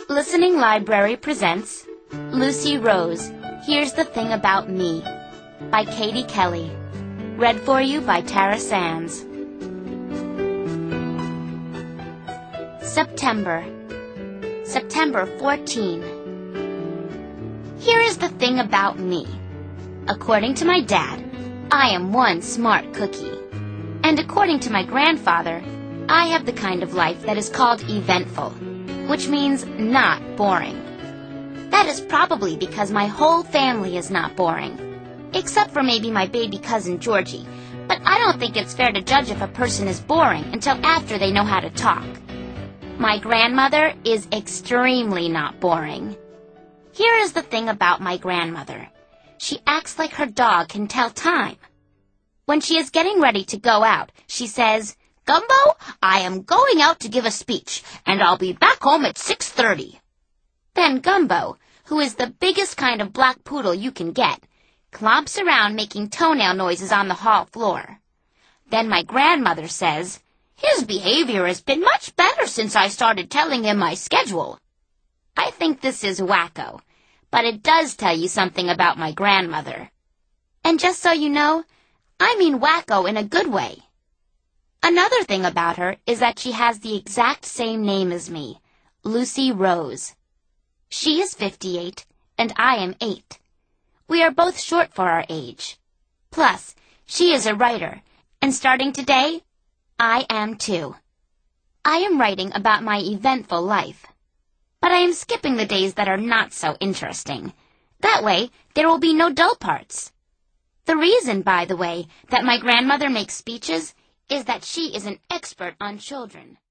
Listening Library presents Lucy Rose, Here's the Thing About Me by Katie Kelly. Read for you by Tara Sands. September 14. Here is the thing about me. According to my dad, I am one smart cookie. And according to my grandfather, I have the kind of life that is called eventful, which means not boring. That is probably because my whole family is not boring, except for maybe my baby cousin Georgie, but I don't think it's fair to judge if a person is boring until after they know how to talk. My grandmother is extremely not boring. Here is the thing about my grandmother. She acts like her dog can tell time. When she is getting ready to go out, she says, "Gumbo, I am going out to give a speech, and I'll be back home at 6:30. Then Gumbo, who is the biggest kind of black poodle you can get, clomps around making toenail noises on the hall floor. Then my grandmother says, "His behavior has been much better since I started telling him my schedule." I think this is wacko, but it does tell you something about my grandmother. And just so you know, I mean wacko in a good way. Another thing about her is that she has the exact same name as me, Lucy Rose. She is 58, and I am 8. We are both short for our age. Plus, she is a writer, and starting today, I am too. I am writing about my eventful life. But I am skipping the days that are not so interesting. That way, there will be no dull parts. The reason, by the way, that my grandmother makes speeches is that she is an expert on children.